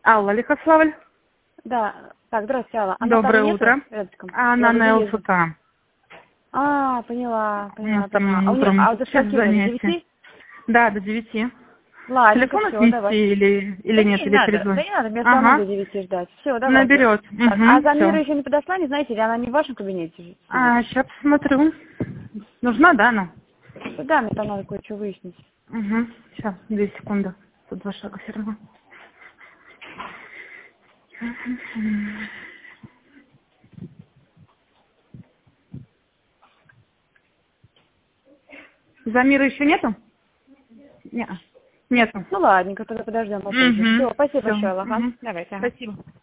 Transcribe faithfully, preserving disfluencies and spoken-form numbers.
Алла Лихославль. Да, так, здравствуйте, Алла. А Доброе утро. Рядышком? Она на ЛФК. А, поняла, У поняла, нас там поняла. А, у утром нее, а до скольки до занятия. девяти? Да, до девяти. Ладненько, Телефон все, отнести давай. или, или Да нет, не или надо, перезвонить? да не надо, мне Ага. самой до девяти ждать. Все, давайте. Наберет. Так, а Угу, Замира все. еще не подошла, не знаете, или она не в вашем кабинете сидит? А, сейчас посмотрю. Нужна, да, она? Да, мне там надо кое-что выяснить. Угу. Сейчас, две секунды. Тут два шага все равно. Замира еще нету? Нет. Нету. Ну ладненько, тогда подождем попозже. Угу. Все, спасибо Все. большое, Алла. Ага. Угу. Давайте, ага. Спасибо.